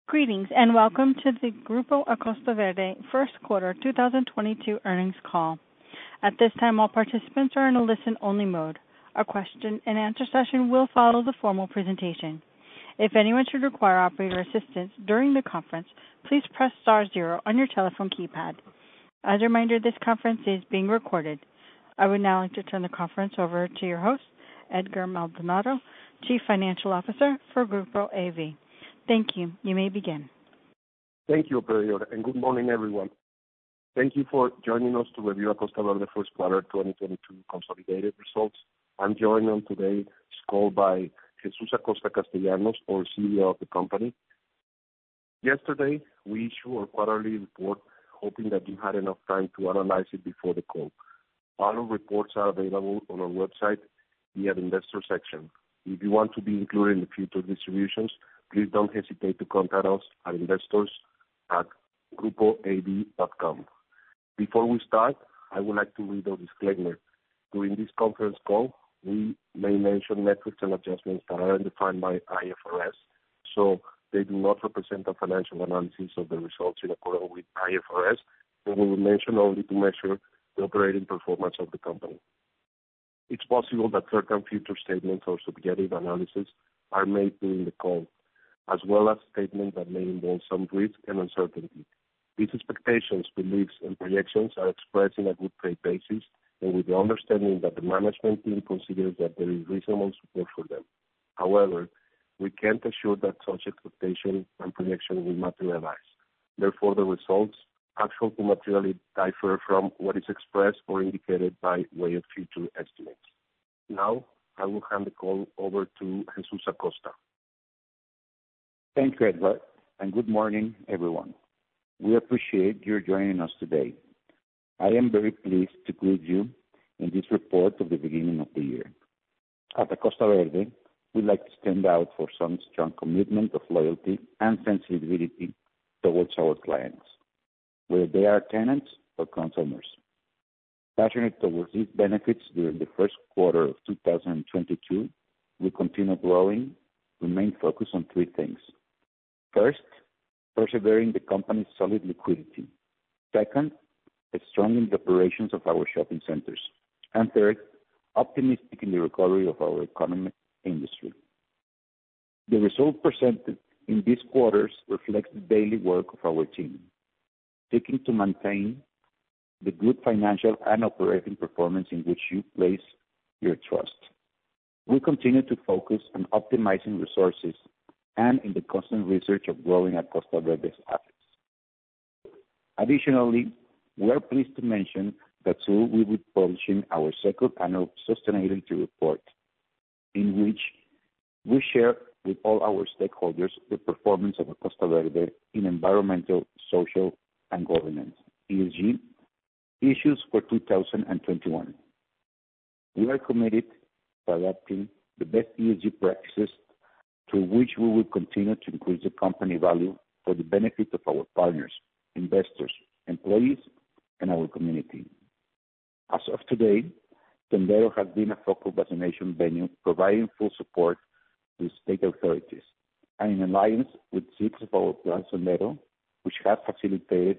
Greetings, and welcome to the Grupo Acosta Verde first quarter 2022 earnings call. At this time, all participants are in a listen-only mode. A question-and-answer session will follow the formal presentation. If anyone should require operator assistance during the conference, please press star zero on your telephone keypad. As a reminder, this conference is being recorded. I would now like to turn the conference over to your host, Edgar Maldonado, Chief Financial Officer for Grupo AV. Thank you. You may begin. Thank you, operator, and good morning, everyone. Thank you for joining us to review Acosta Verde first quarter 2022 consolidated results. I'm joined on today's call by Jesus Acosta Castellanos, our CEO of the company. Yesterday, we issued our quarterly report, hoping that you had enough time to analyze it before the call. All our reports are available on our website via the investor section. If you want to be included in the future distributions, please don't hesitate to contact us at investors@grupoav.com. Before we start, I would like to read our disclaimer. During this conference call, we may mention metrics and adjustments that aren't defined by IFRS, so they do not represent a financial analysis of the results in accordance with IFRS, and we will mention only to measure the operating performance of the company. It's possible that certain future statements or subjective analysis are made during the call, as well as statements that may involve some risk and uncertainty. These expectations, beliefs, and projections are expressed in a good faith basis and with the understanding that the management team considers that there is reasonable support for them. However, we can't assure that such expectation and projection will materialize. Therefore, the results actual to materially differ from what is expressed or indicated by way of future estimates. Now, I will hand the call over to Jesus Acosta. Thank you, Edgar, and good morning, everyone. We appreciate your joining us today. I am very pleased to greet you in this report of the beginning of the year. At Acosta Verde, we like to stand out for some strong commitment of loyalty and sensibility towards our clients, whether they are tenants or consumers. Passionate towards these benefits during the first quarter of 2022, we continue growing, remain focused on three things. First, persevering the company's solid liquidity. Second, strengthening the operations of our shopping centers. And third, optimistic in the recovery of our economic industry. The result presented in these quarters reflects the daily work of our team, seeking to maintain the good financial and operating performance in which you place your trust. We continue to focus on optimizing resources and in the constant research of growing Acosta Verde's assets. Additionally, we are pleased to mention that soon we will be publishing our second annual sustainability report, in which we share with all our stakeholders the performance of Acosta Verde in environmental, social, and governance (ESG) issues for 2021. We are committed to adopting the best ESG practices, through which we will continue to increase the company value for the benefit of our partners, investors, employees, and our community. As of today, Sendero has been a focal vaccination venue providing full support to state authorities, and in alliance with 6 of our Plan Sendero, which have facilitated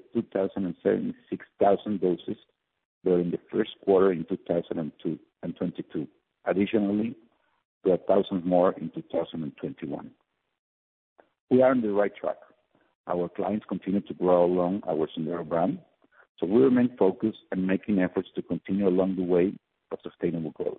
276,000 doses during the first quarter in 2022. Additionally, 1,000 more in 2021. We are on the right track. Our clients continue to grow along our Sendero brand, so we remain focused and making efforts to continue along the way of sustainable growth.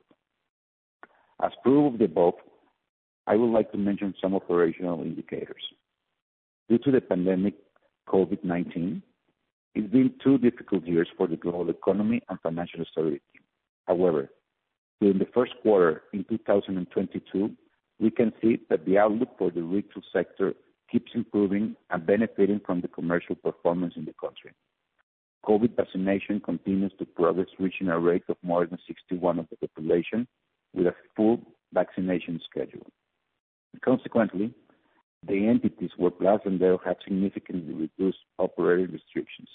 As proof of the above, I would like to mention some operational indicators. Due to the pandemic COVID-19, it's been 2 difficult years for the global economy and financial stability. However, during the first quarter in 2022, we can see that the outlook for the retail sector keeps improving and benefiting from the commercial performance in the country. COVID vaccination continues to progress, reaching a rate of more than 61% of the population with a full vaccination schedule. Consequently, the entities where Plan Sendero have significantly reduced operating restrictions.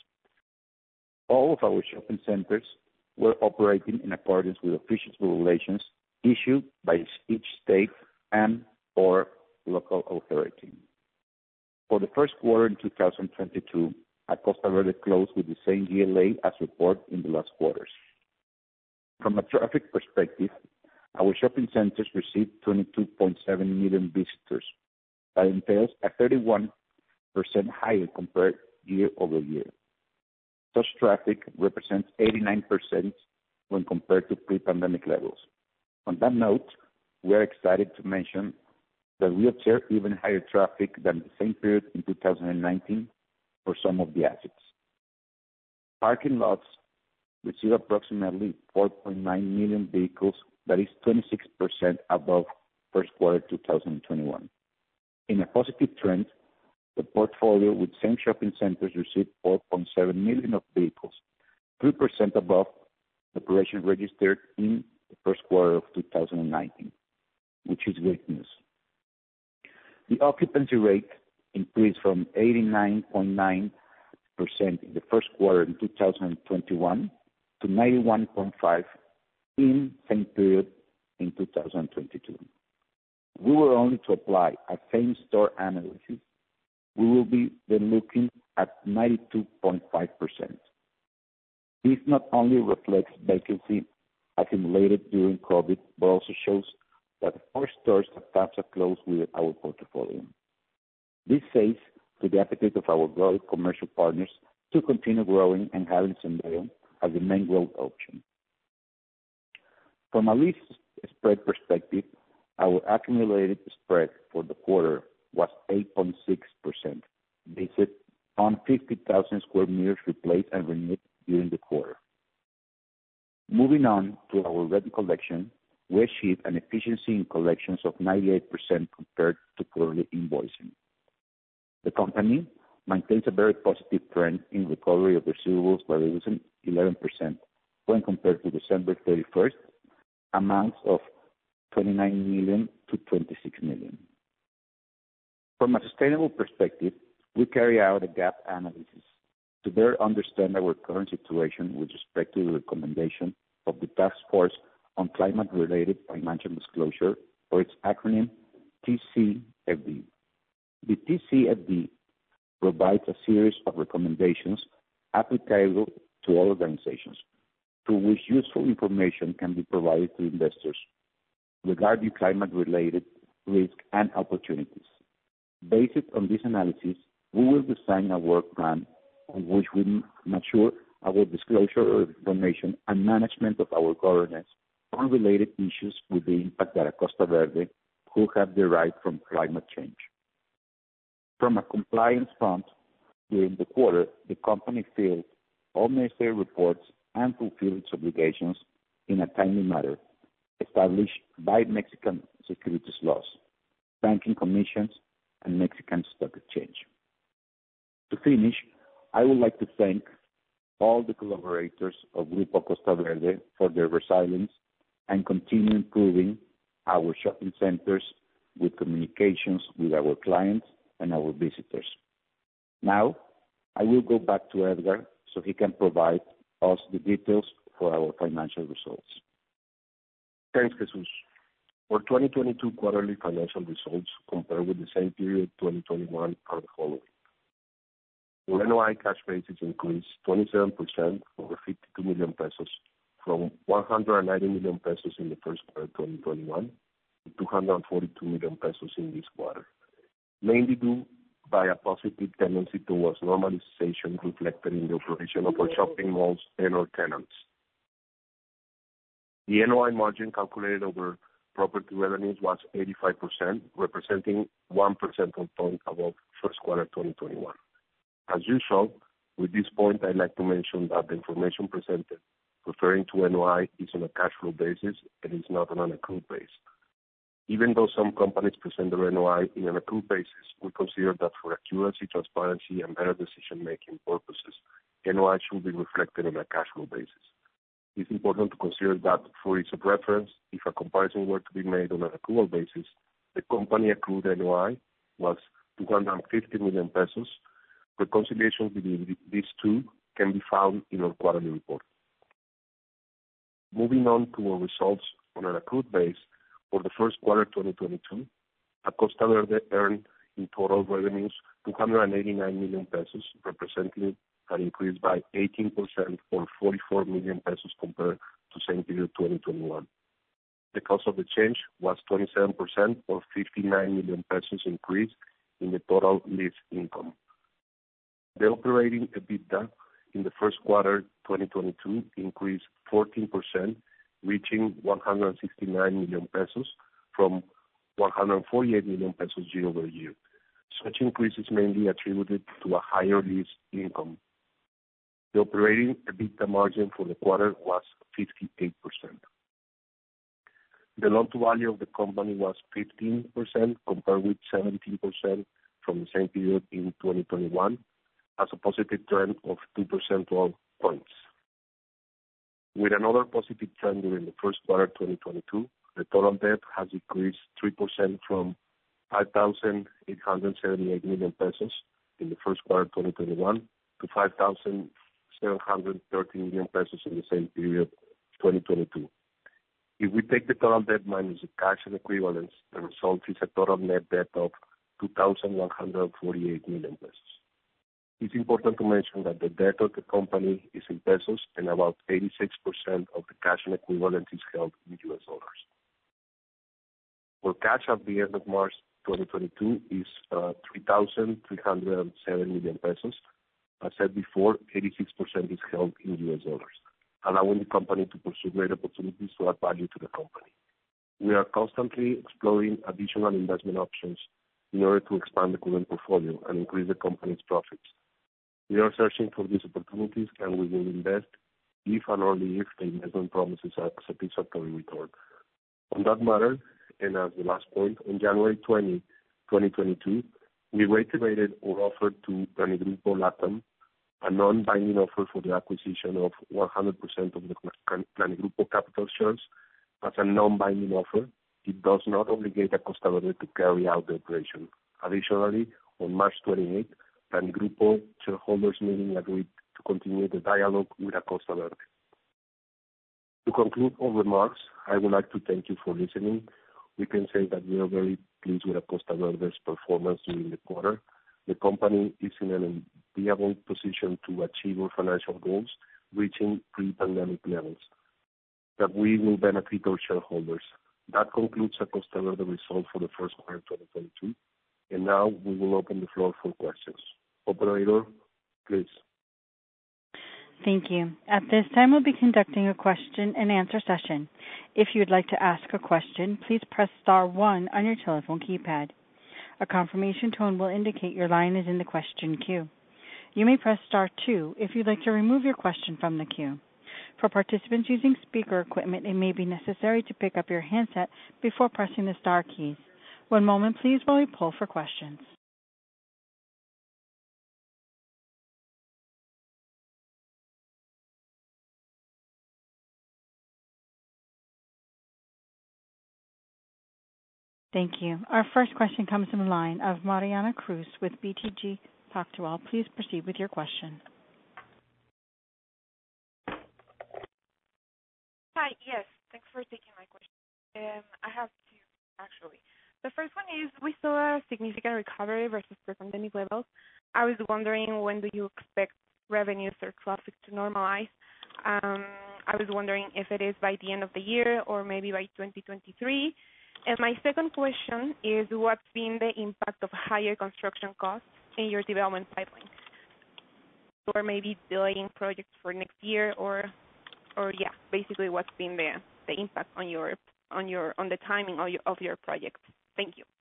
All of our shopping centers were operating in accordance with official regulations issued by each state and/or local authority. For the first quarter in 2022, Acosta Verde closed with the same GLA as reported in the last quarters. From a traffic perspective, our shopping centers received 22.7 million visitors. That entails a 31% higher compared year-over-year. Such traffic represents 89% when compared to pre-pandemic levels. On that note, we are excited to mention that we observed even higher traffic than the same period in 2019 for some of the assets. Parking lots receive approximately 4.9 million vehicles, that is 26% above first quarter 2021. In a positive trend, the portfolio with same shopping centers received 4.7 million of vehicles, 3% above the operation registered in the first quarter of 2019, which is great news. The occupancy rate increased from 89.9% in the first quarter in 2021 to 91.5% in same period in 2022. We were only to apply a same-store analysis. We will be then looking at 92.5%. This not only reflects vacancy accumulated during COVID, but also shows that 4 stores have passed a close with our portfolio. This says to the appetite of our growing commercial partners to continue growing and having Sendero as the main growth option. From a lease spread perspective, our accumulated spread for the quarter was 8.6%, based on 50,000 square meters replaced and renewed during the quarter. Moving on to our rent collection, we achieved an efficiency in collections of 98% compared to quarterly invoicing. The company maintains a very positive trend in recovery of receivables by reducing 11% when compared to December 31st, amounts of 29 million to 26 million. From a sustainable perspective, we carry out a gap analysis to better understand our current situation with respect to the recommendation of the Task Force on Climate-Related Financial Disclosure, or its acronym TCFD. The TCFD provides a series of recommendations applicable to all organizations, through which useful information can be provided to investors regarding climate-related risk and opportunities. Based on this analysis, we will design a work plan on which we mature our disclosure of information and management of our governance on related issues with the impact that Acosta Verde could have derived from climate change. From a compliance front, during the quarter, the company filed all necessary reports and fulfilled its obligations in a timely manner established by Mexican securities laws, banking commissions, and Mexican Stock Exchange. To finish, I would like to thank all the collaborators of Grupo Acosta Verde for their resilience and continue improving our shopping centers with communications with our clients and our visitors. Now, I will go back to Edgar so he can provide us the details for our financial results. Thanks, Jesus. For 2022 quarterly financial results compared with the same period 2021 are the following. The NOI cash basis increased 27% over 52 million pesos from 190 million pesos in the first quarter of 2021 to 242 million pesos in this quarter, mainly due by a positive tendency towards normalization reflected in the operation of our shopping malls and our tenants. The NOI margin calculated over property revenues was 85%, representing 1 percentage point above first quarter 2021. As usual, with this point, I'd like to mention that the information presented referring to NOI is on a cash flow basis and is not on an accrued basis. Even though some companies present their NOI in an accrued basis, we consider that for accuracy, transparency, and better decision-making purposes, NOI should be reflected on a cash flow basis. It's important to consider that for ease of reference, if a comparison were to be made on an accrual basis, the company accrued NOI was 250 million pesos. Reconciliation between these two can be found in our quarterly report. Moving on to our results on an accrued base, for the first quarter 2022, Acosta Verde earned in total revenues 289 million pesos, representing an increase by 18% or 44 million pesos compared to same period 2021. The cost of the change was 27% or 59 million pesos increase in the total lease income. The operating EBITDA in the first quarter 2022 increased 14%, reaching 169 million pesos from 148 million pesos year-over-year. Such increase is mainly attributed to a higher lease income. The operating EBITDA margin for the quarter was 58%. The loan-to-value of the company was 15% compared with 17% from the same period in 2021, as a positive trend of 2 percentage points. With another positive trend during the first quarter 2022, the total debt has decreased 3% from 5,878 million pesos in the first quarter 2021 to 5,730 million pesos in the same period 2022. If we take the total debt minus the cash and equivalents, the result is a total net debt of 2,148 million pesos. It's important to mention that the debt of the company is in pesos and about 86% of the cash and equivalent is held in US dollars. Our cash at the end of March 2022 is 3,307 million pesos. As said before, 86% is held in US dollars, allowing the company to pursue great opportunities to add value to the company. We are constantly exploring additional investment options in order to expand the current portfolio and increase the company's profits. We are searching for these opportunities, and we will invest if and only if the investment promises a satisfactory return. On that matter, and as the last point, on January 20, 2022, we reiterated our offer to Planigrupo Latam, a non-binding offer for the acquisition of 100% of the Planigrupo capital shares. As a non-binding offer, it does not obligate Acosta Verde to carry out the operation. Additionally, on March 28, Planigrupo shareholders meeting agreed to continue the dialogue with Acosta Verde. To conclude our remarks, I would like to thank you for listening. We can say that we are very pleased with Acosta Verde's performance during the quarter. The company is in an enviable position to achieve our financial goals, reaching pre-pandemic levels, that we will benefit our shareholders. That concludes Acosta Verde results for the first quarter 2022. And now we will open the floor for questions. Operator, please. Thank you. At this time, we'll be conducting a question-and-answer session. If you would like to ask a question, please press star one on your telephone keypad. A confirmation tone will indicate your line is in the question queue. You may press star two if you'd like to remove your question from the queue. For participants using speaker equipment, it may be necessary to pick up your handset before pressing the star keys. One moment please while we pull for questions. Thank you. Our first question comes from the line of Mariana Cruz with BTG Pactual. Please proceed with your question. Hi. Yes, thanks for taking my question. I have two, actually. The first one is, we saw a significant recovery versus pre-pandemic levels. I was wondering, when do you expect revenues or traffic to normalize? I was wondering if it is by the end of the year or maybe by 2023. And my second question is, what's been the impact of higher construction costs in your development pipeline? Or maybe delaying projects for next year, or basically what's been the impact on the timing of your projects? Thank you.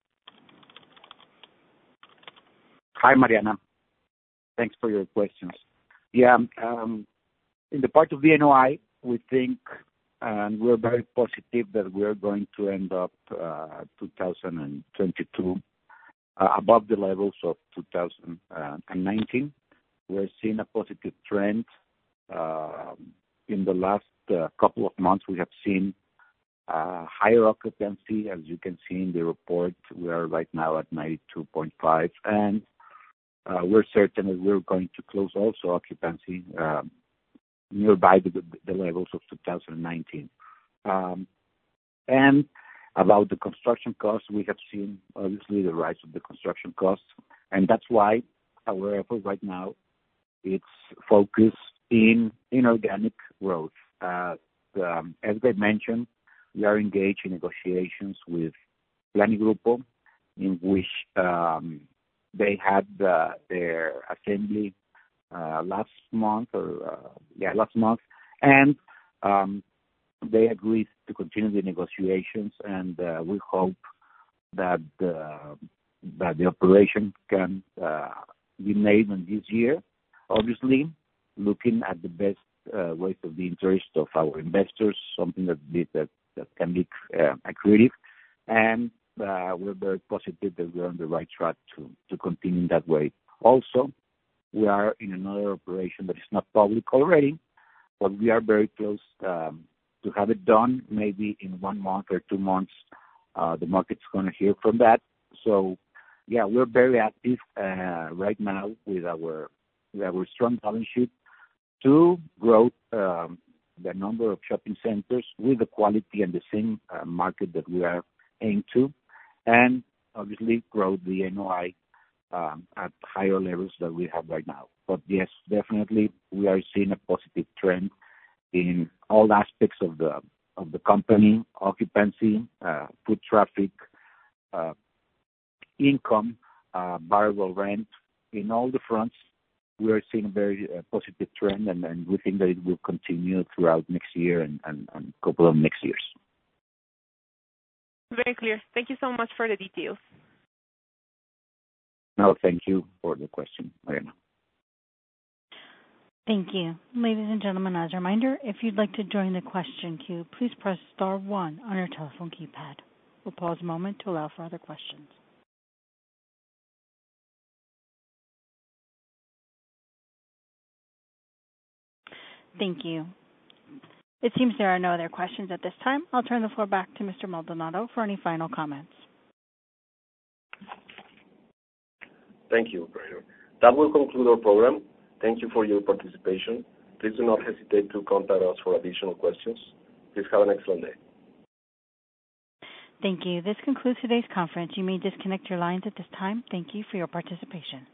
Hi, Mariana. Thanks for your questions. In the part of the NOI, we think, and we're very positive that we're going to end up 2022 above the levels of 2019. We're seeing a positive trend. In the last couple of months, we have seen higher occupancy. As you can see in the report, we are right now at 92.5%, and we're certain that we're going to close also occupancy nearby the levels of 2019. And About the construction costs, we have seen obviously the rise of the construction costs, and that's why our effort right now it's focused in organic growth. As I mentioned, we are engaged in negotiations with Plani Grupo, in which they had their assembly last month, and they agreed to continue the negotiations, and we hope that the operation can be made in this year. Obviously, looking at the best ways of the interest of our investors, something that can be accretive, and we're very positive that we're on the right track to continue that way. Also, we are in another operation that is not public already, but we are very close to have it done. Maybe in 1 month or 2 months, the market's going to hear from that. So, yeah, we're very active right now with our strong balance sheet to grow the number of shopping centers with the quality and the same market that we are aimed to, and obviously grow the NOI at higher levels that we have right now. But yes, definitely we are seeing a positive trend in all aspects of the company: occupancy, foot traffic, income, variable rent. In all the fronts, we are seeing a very positive trend, and we think that it will continue throughout next year and a couple of next years. Very clear. Thank you so much for the details. No, thank you for the question, Mariana. Thank you. Ladies and gentlemen, as a reminder, if you'd like to join the question queue, please press star 1 on your telephone keypad. We'll pause a moment to allow for other questions. Thank you. It seems there are no other questions at this time. I'll turn the floor back to Mr. Maldonado for any final comments. Thank you, operator. That will conclude our program. Thank you for your participation. Please do not hesitate to contact us for additional questions. Please have an excellent day. Thank you. This concludes today's conference. You may disconnect your lines at this time. Thank you for your participation.